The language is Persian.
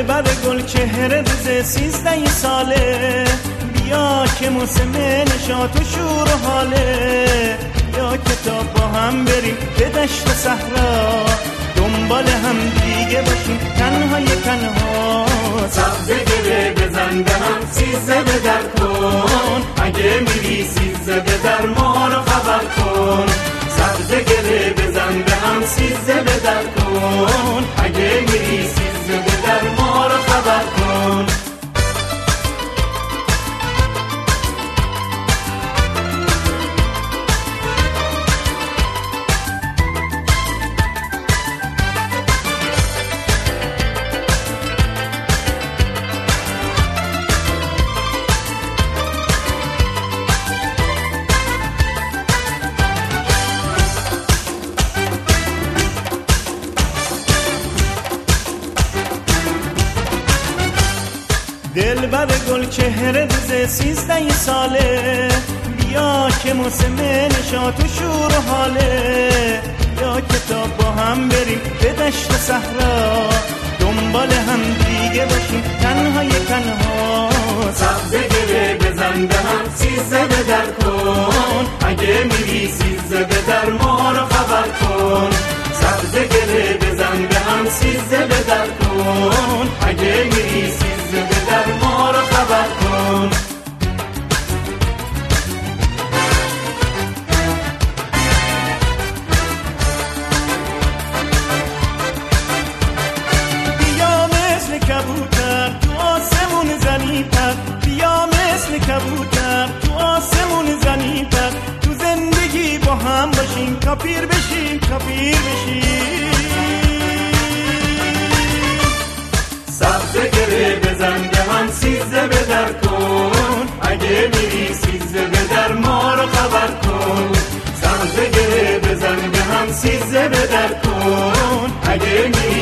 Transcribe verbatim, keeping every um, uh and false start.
دلبر گل چهره روز سیزده ساله، بیا که موسم نشاط و شور و حاله. یا کتاب با هم بریم به دشت صحرا، دنبال هم دیگه باشیم تنهای تنها. سبزه گره بزن به هم سیزده به در کن، اگه میری سیزده به در ما رو خبر کن. سبزه گره بزن به هم سیزده به در کن، اگه میری سیزده به در ما رو خبر کن. دلبر گل چهره روز سیزده ساله، بیا که موسم نشاط و شور و حاله. یا کتاب با هم بریم به دشت صحرا، دنبال هم دیگه باشیم تنهای تنها. سبزه گره بزن به هم سیزده به در کن، اگه میری سیزده به در ما رو خبر کن. سبزه گره بزن به هم سیزده به در کن، اگه میری سیزده به در ما رو خبر کن. بیا مثل کبوتر تو آسمون زنی پر، بیا مثل کبوتر تو آسمون زنی پر. تو زندگی با هم باشیم تا پیر بشیم تا پیر بشیم. سبزه گره بزن به هم سیزده به در کن، اگه میری سیزده به در ما رو خبر کن. سبزه گره بزن به هم سیزده به در کن، اگه میری